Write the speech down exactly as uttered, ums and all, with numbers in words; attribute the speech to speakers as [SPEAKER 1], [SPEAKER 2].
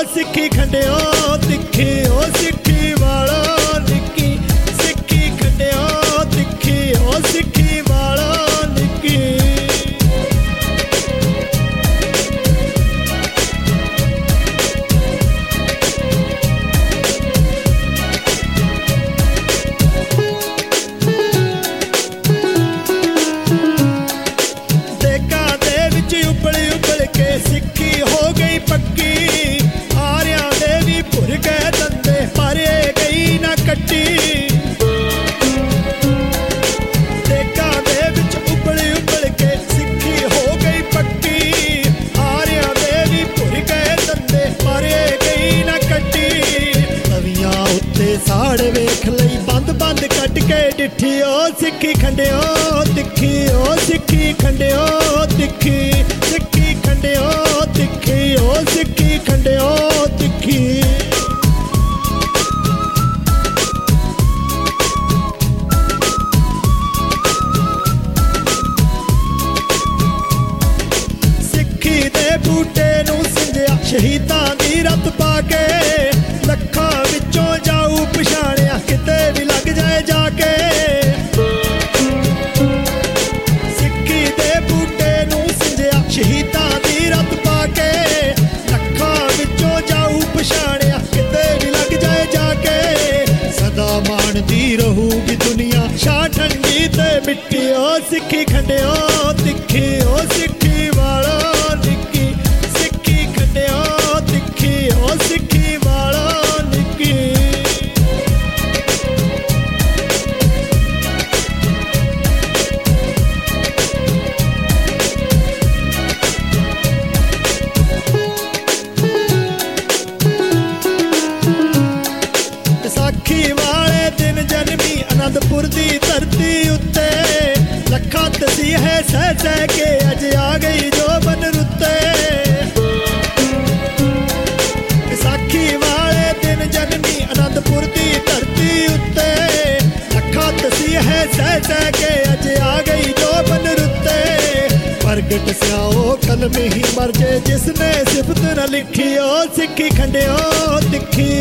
[SPEAKER 1] सिक्खी खंडियो तिखी ओ सिक्खी वालो निक्की सिक्खी खंडियो तिखी ओ सिक्खी वालो निक्की देखा दे विच उबल उबल के सिक्खी हो गई पक्की आरियां दे भी भुर गए दंदे पर गई ना कट्टी देखा दे विच उबल उबल के सिक्खी हो गई पक्की आरियां दे भी भुर गए दंदे पर गई ना कट्टी तवियां उत्ते साड़ वेख लई बंद बंद कट के डिठी ओ सिक्खी खंडियो तिखी ओ सिक्खी खंडियो तिखी सिक्खी खंडियो तिखी ओ सिक्खी खंडियो तिखी सिक्खी दे बूटे नूं सिंजिया शहीदां दी रत पा के लखां विचों जाऊ पछाणिया किते भी लग जाए जाके सिक्खी दे बूटे नूं सिंजिया शहीदां दी रत पा के लखां विचों जाऊ पछाणिया किते भी लग जाए जाके सदा माणदी रहूगी दुनिया शाह ठंडी ते मिट्टी ओ सिक्खी खंडियो तिखी ओ सिक्खी वालो निक्की सिक्खी खंडियो तिखी ओ सिक्खी वालो निक्की विसाखी वाले दिन जन्मी आनंदपुर दी धरती उत्ते लखा तसी है सह सह के अज आ गई जो बन रुते विसाखी वाले दिन जन्मी आनंदपुर दी धरती उत्ते लखा तसी है सह सह के अज आ गई जो बन रुते प्रगट स्याओ कलम ही मर जे जिसने सिफत न लिखी ओ सिक्खी खंडियो तिखी